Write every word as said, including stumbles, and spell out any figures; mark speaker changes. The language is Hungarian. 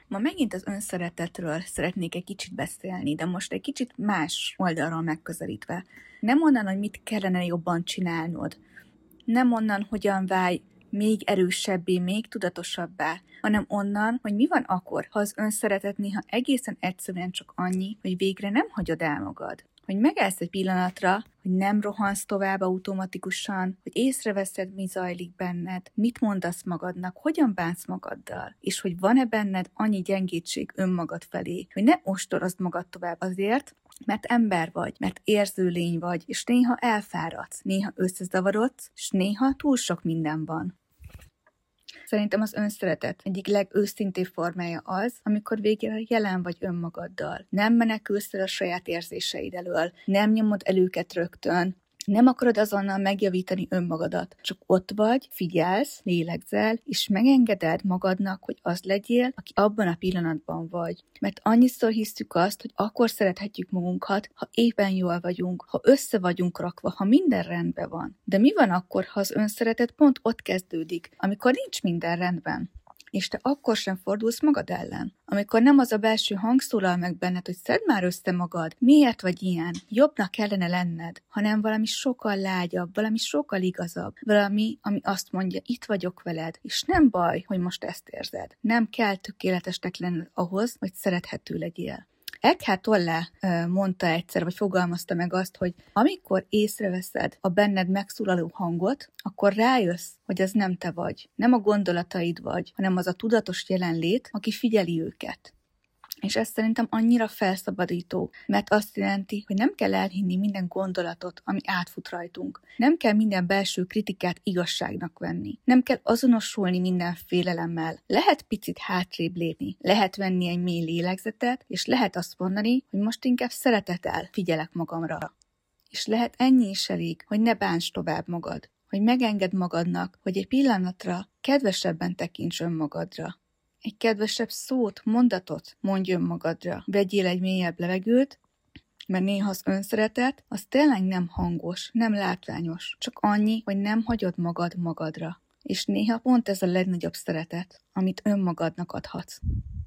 Speaker 1: Ma megint az önszeretetről szeretnék egy kicsit beszélni, de most egy kicsit más oldalról megközelítve. Nem onnan, hogy mit kellene jobban csinálnod, nem onnan, hogyan válj még erősebbé, még tudatosabbá, hanem onnan, hogy mi van akkor, ha az önszeretet néha egészen egyszerűen csak annyi, hogy végre nem hagyod el magad. Hogy megállsz egy pillanatra, hogy nem rohansz tovább automatikusan, hogy észreveszed, mi zajlik benned, mit mondasz magadnak, hogyan bánsz magaddal, és hogy van-e benned annyi gyengétség önmagad felé, hogy ne ostorozd magad tovább azért, mert ember vagy, mert érző lény vagy, és néha elfáradsz, néha összezavarodsz, és néha túl sok minden van. Szerintem az önszeretet egyik legőszintébb formája az, amikor végre jelen vagy önmagaddal. Nem menekülsz el a saját érzéseid elől, nem nyomod el őket rögtön, nem akarod azonnal megjavítani önmagadat, csak ott vagy, figyelsz, lélegzel, és megengeded magadnak, hogy az legyél, aki abban a pillanatban vagy. Mert annyiszor hisztük azt, hogy akkor szerethetjük magunkat, ha éppen jól vagyunk, ha össze vagyunk rakva, ha minden rendben van. De mi van akkor, ha az önszeretet pont ott kezdődik, amikor nincs minden rendben? És te akkor sem fordulsz magad ellen. Amikor nem az a belső hang szólal meg benned, hogy szedd már össze magad, miért vagy ilyen, jobbnak kellene lenned, hanem valami sokkal lágyabb, valami sokkal igazabb, valami, ami azt mondja, itt vagyok veled, és nem baj, hogy most ezt érzed. Nem kell tökéletesnek lenned ahhoz, hogy szerethető legyél. Eckhart Tolle mondta egyszer, vagy fogalmazta meg azt, hogy amikor észreveszed a benned megszólaló hangot, akkor rájössz, hogy ez nem te vagy. Nem a gondolataid vagy, hanem az a tudatos jelenlét, aki figyeli őket. És ez szerintem annyira felszabadító, mert azt jelenti, hogy nem kell elhinni minden gondolatot, ami átfut rajtunk. Nem kell minden belső kritikát igazságnak venni. Nem kell azonosulni minden félelemmel. Lehet picit hátrébb lépni, lehet venni egy mély lélegzetet, és lehet azt mondani, hogy most inkább szeretettel figyelek magamra. És lehet ennyi is elég, hogy ne bánts tovább magad, hogy megengedd magadnak, hogy egy pillanatra kedvesebben tekints önmagadra. Egy kedvesebb szót, mondatot mondj önmagadra. Vegyél egy mélyebb levegőt, mert néha az önszeretet, az tényleg nem hangos, nem látványos. Csak annyi, hogy nem hagyod magad magadra. És néha pont ez a legnagyobb szeretet, amit önmagadnak adhatsz.